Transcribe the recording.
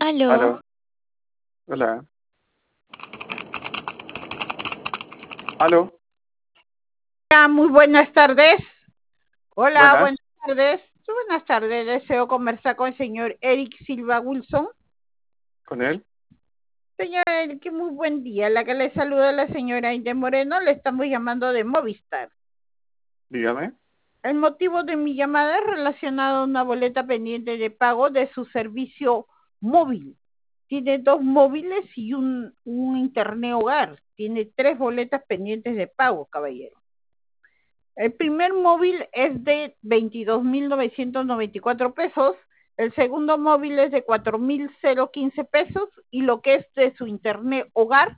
Aló, Aló, hola, aló, hola, muy buenas tardes. Hola, buenas buenas, tardes. Buenas tardes. Deseo conversar con el señor Eric Silva Wilson. con él, Señor Eric, muy buen día. La que le saluda la señora Inde Moreno, le estamos llamando de Movistar. dígame. El motivo de mi llamada es relacionado a una boleta pendiente de pago de su servicio móvil. Tiene dos móviles y un internet hogar. Tiene tres boletas pendientes de pago, caballero. El primer móvil es de 22.994 pesos, el segundo móvil es de 4.015 pesos y lo que es de su internet hogar